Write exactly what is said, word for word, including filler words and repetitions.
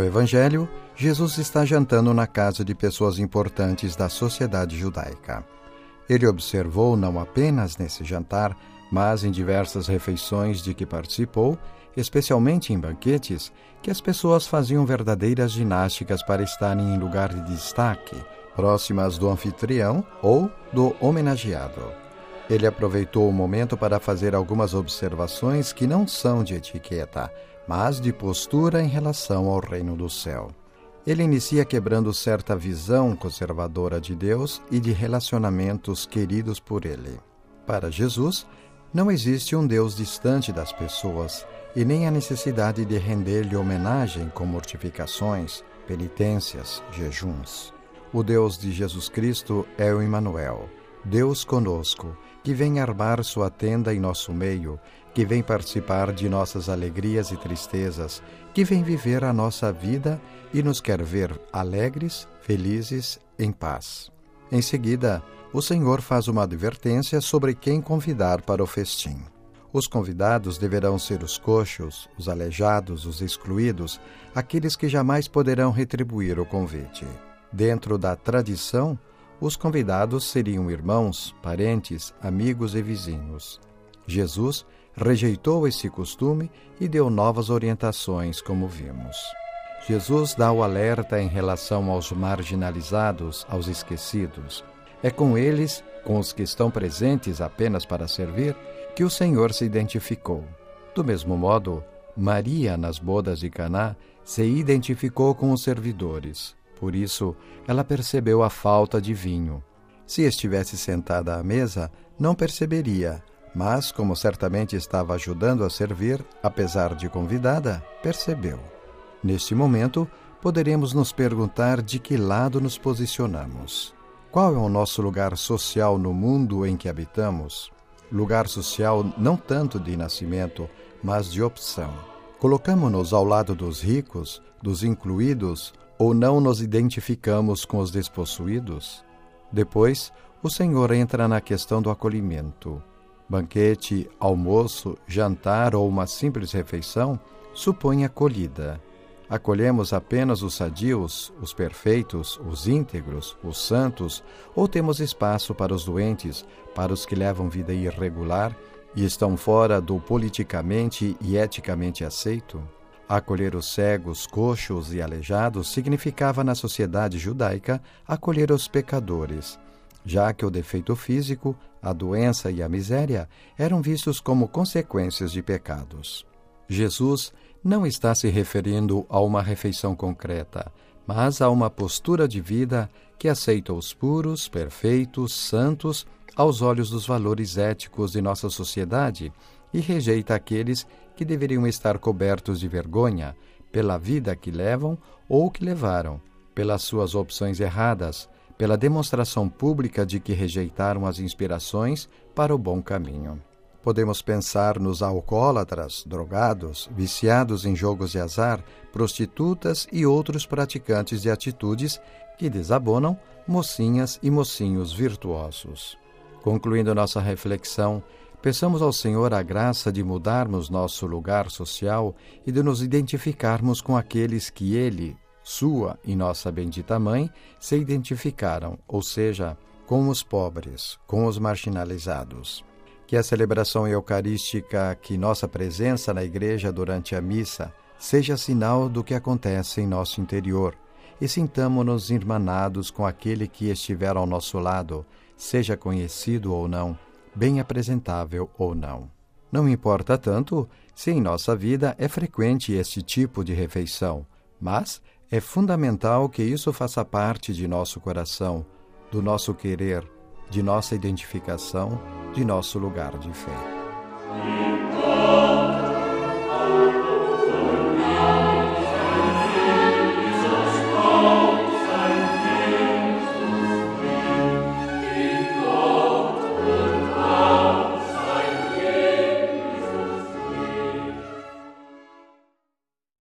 Evangelho, Jesus está jantando na casa de pessoas importantes da sociedade judaica. Ele observou não apenas nesse jantar, mas em diversas refeições de que participou, especialmente em banquetes, que as pessoas faziam verdadeiras ginásticas para estarem em lugar de destaque, próximas do anfitrião ou do homenageado. Ele aproveitou o momento para fazer algumas observações que não são de etiqueta, mas de postura em relação ao reino do céu. Ele inicia quebrando certa visão conservadora de Deus e de relacionamentos queridos por ele. Para Jesus, não existe um Deus distante das pessoas e nem a necessidade de render-lhe homenagem com mortificações, penitências, jejuns. O Deus de Jesus Cristo é o Emmanuel, Deus conosco, que vem armar sua tenda em nosso meio, que vem participar de nossas alegrias e tristezas, que vem viver a nossa vida e nos quer ver alegres, felizes, em paz. Em seguida, o Senhor faz uma advertência sobre quem convidar para o festim. Os convidados deverão ser os coxos, os aleijados, os excluídos, aqueles que jamais poderão retribuir o convite. Dentro da tradição, os convidados seriam irmãos, parentes, amigos e vizinhos. Jesus rejeitou esse costume e deu novas orientações, como vimos. Jesus dá o alerta em relação aos marginalizados, aos esquecidos. É com eles, com os que estão presentes apenas para servir, que o Senhor se identificou. Do mesmo modo, Maria, nas bodas de Caná, se identificou com os servidores. Por isso, ela percebeu a falta de vinho. Se estivesse sentada à mesa, não perceberia, mas, como certamente estava ajudando a servir, apesar de convidada, percebeu. Neste momento, poderemos nos perguntar de que lado nos posicionamos. Qual é o nosso lugar social no mundo em que habitamos? Lugar social não tanto de nascimento, mas de opção. Colocamo-nos ao lado dos ricos, dos incluídos, ou não nos identificamos com os despossuídos? Depois, o Senhor entra na questão do acolhimento. Banquete, almoço, jantar ou uma simples refeição supõe acolhida. Acolhemos apenas os sadios, os perfeitos, os íntegros, os santos, ou temos espaço para os doentes, para os que levam vida irregular e estão fora do politicamente e eticamente aceito? Acolher os cegos, coxos e aleijados significava na sociedade judaica acolher os pecadores, já que o defeito físico, a doença e a miséria eram vistos como consequências de pecados. Jesus não está se referindo a uma refeição concreta, mas a uma postura de vida que aceita os puros, perfeitos, santos, aos olhos dos valores éticos de nossa sociedade e rejeita aqueles que deveriam estar cobertos de vergonha pela vida que levam ou que levaram, pelas suas opções erradas, pela demonstração pública de que rejeitaram as inspirações para o bom caminho. Podemos pensar nos alcoólatras, drogados, viciados em jogos de azar, prostitutas e outros praticantes de atitudes que desabonam mocinhas e mocinhos virtuosos. Concluindo nossa reflexão, peçamos ao Senhor a graça de mudarmos nosso lugar social e de nos identificarmos com aqueles que Ele, sua e nossa bendita Mãe, se identificaram, ou seja, com os pobres, com os marginalizados. Que a celebração eucarística, que nossa presença na igreja durante a missa, seja sinal do que acontece em nosso interior e sintamo-nos irmanados com aquele que estiver ao nosso lado, seja conhecido ou não, bem apresentável ou não. Não importa tanto se em nossa vida é frequente este tipo de refeição, mas é fundamental que isso faça parte de nosso coração, do nosso querer, de nossa identificação, de nosso lugar de fé.